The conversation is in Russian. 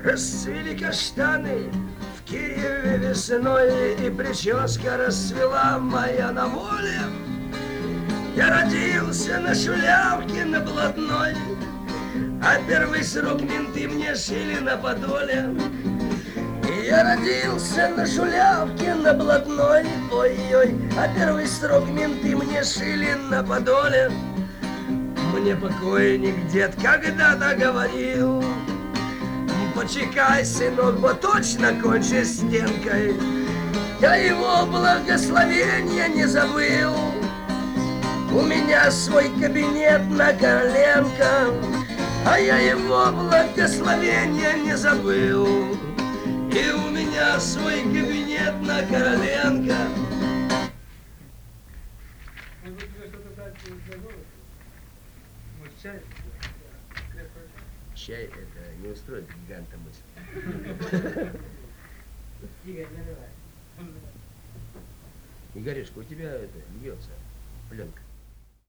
Расцвели каштаны в Киеве весной, и прическа расцвела моя на воле. Я родился на шулявке, на блатной, а первый срок менты мне шили на Подоле. Я родился на шулявке, на блатной, ой-ой, а первый срок менты мне шили на Подоле. Мне покойник дед когда-то говорил: почекай, сынок, бо точно кончишь стенкой. Я его благословения не забыл. У меня свой кабинет на Короленко, а я его благословения не забыл. И у меня свой кабинет на Короленко. Чай это не устроит гиганта мысль. Игорь, наливай. Игорюшка, у тебя это льется пленка.